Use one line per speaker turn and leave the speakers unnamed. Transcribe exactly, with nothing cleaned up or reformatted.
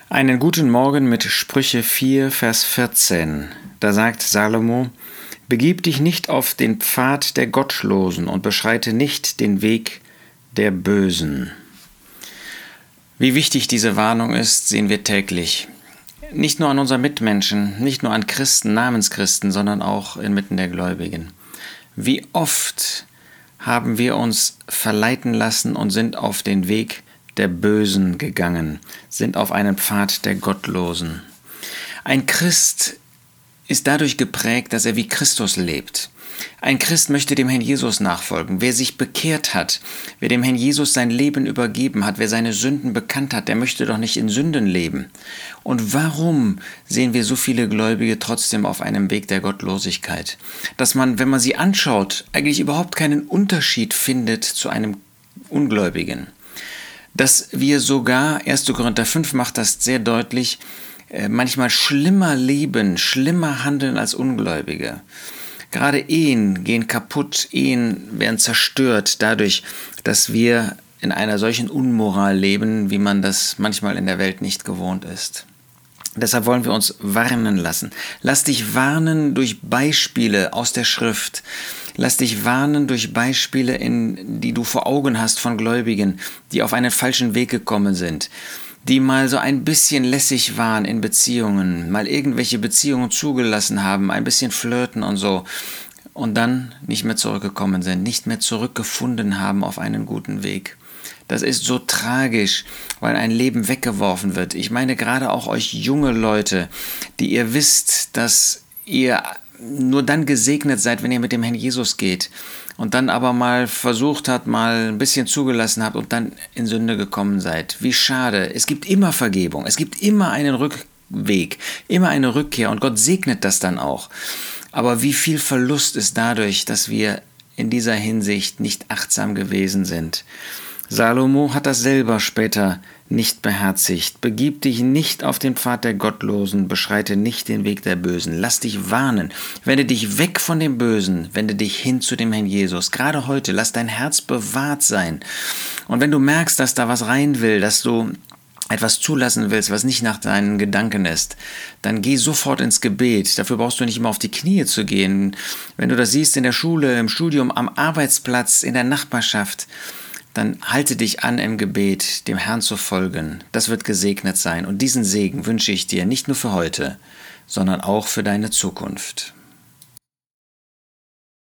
Einen guten Morgen mit Sprüche vier, Vers vierzehn. Da sagt Salomo: Begib dich nicht auf den Pfad der Gottlosen und beschreite nicht den Weg der Bösen. Wie wichtig diese Warnung ist, sehen wir täglich. Nicht nur an unseren Mitmenschen, nicht nur an Christen, Namenschristen, sondern auch inmitten der Gläubigen. Wie oft haben wir uns verleiten lassen und sind auf den Weg der Bösen gegangen, sind auf einen Pfad der Gottlosen. Ein Christ ist dadurch geprägt, dass er wie Christus lebt. Ein Christ möchte dem Herrn Jesus nachfolgen. Wer sich bekehrt hat, wer dem Herrn Jesus sein Leben übergeben hat, wer seine Sünden bekannt hat, der möchte doch nicht in Sünden leben. Und warum sehen wir so viele Gläubige trotzdem auf einem Weg der Gottlosigkeit? Dass man, wenn man sie anschaut, eigentlich überhaupt keinen Unterschied findet zu einem Ungläubigen. Dass wir sogar, erster Korinther fünf macht das sehr deutlich, manchmal schlimmer leben, schlimmer handeln als Ungläubige. Gerade Ehen gehen kaputt, Ehen werden zerstört dadurch, dass wir in einer solchen Unmoral leben, wie man das manchmal in der Welt nicht gewohnt ist. Deshalb wollen wir uns warnen lassen. Lass dich warnen durch Beispiele aus der Schrift. Lass dich warnen durch Beispiele, in, die du vor Augen hast von Gläubigen, die auf einen falschen Weg gekommen sind, die mal so ein bisschen lässig waren in Beziehungen, mal irgendwelche Beziehungen zugelassen haben, ein bisschen flirten und so, und dann nicht mehr zurückgekommen sind, nicht mehr zurückgefunden haben auf einen guten Weg. Das ist so tragisch, weil ein Leben weggeworfen wird. Ich meine gerade auch euch junge Leute, die ihr wisst, dass ihr nur dann gesegnet seid, wenn ihr mit dem Herrn Jesus geht und dann aber mal versucht habt, mal ein bisschen zugelassen habt und dann in Sünde gekommen seid. Wie schade. Es gibt immer Vergebung, es gibt immer einen Rückweg, immer eine Rückkehr und Gott segnet das dann auch. Aber wie viel Verlust ist dadurch, dass wir in dieser Hinsicht nicht achtsam gewesen sind. Salomo hat das selber später nicht beherzigt. Begib dich nicht auf den Pfad der Gottlosen, beschreite nicht den Weg der Bösen. Lass dich warnen. Wende dich weg von dem Bösen, wende dich hin zu dem Herrn Jesus. Gerade heute, lass dein Herz bewahrt sein. Und wenn du merkst, dass da was rein will, dass du etwas zulassen willst, was nicht nach deinen Gedanken ist, dann geh sofort ins Gebet. Dafür brauchst du nicht immer auf die Knie zu gehen. Wenn du das siehst in der Schule, im Studium, am Arbeitsplatz, in der Nachbarschaft, dann halte dich an im Gebet, dem Herrn zu folgen. Das wird gesegnet sein. Und diesen Segen wünsche ich dir nicht nur für heute, sondern auch für deine Zukunft.